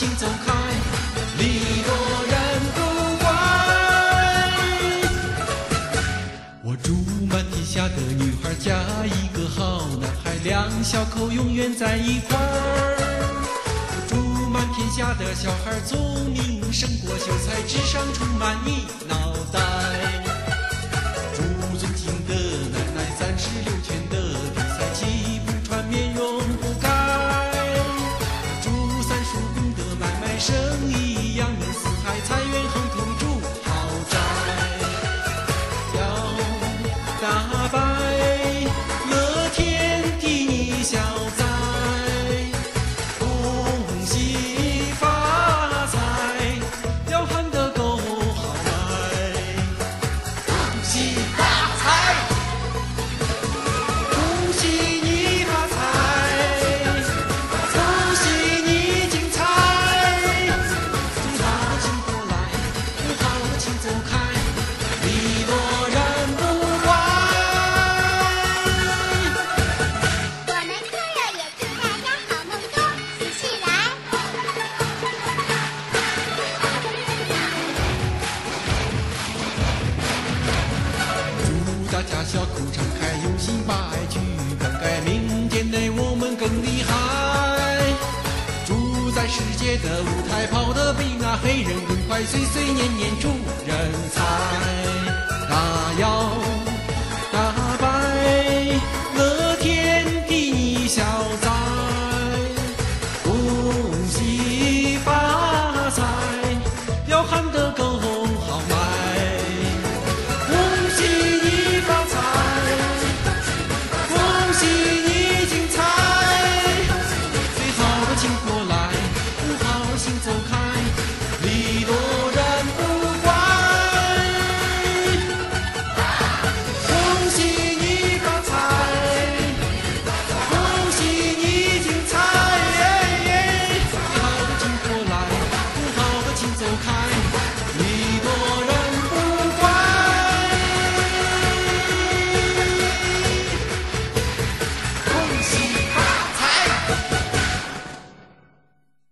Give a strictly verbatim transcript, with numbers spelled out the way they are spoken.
请走开，礼多人不怪。我祝满天下的女孩嫁一个好男孩，两小口永远在一块儿。祝满天下的小孩聪明胜过秀才，智商充满一脑袋。祝尊敬的奶奶三十六圈的比赛，气不喘，面容不改。祝三叔公的买卖生意扬名四海，财源亨通，住豪宅。要大白乐天地消灾，恭喜发财，要喊得够豪迈。恭喜发财，恭喜你发财，恭喜你精彩。不好的请过来，不好的请走开，礼多人不怪。 我们客人也祝大家好梦多，喜气来。 祝大家小口常开，用心把爱去灌溉，明天内我们更厉害。祝在世界的舞台跑得比那黑人更快，岁岁年年出人才。大摇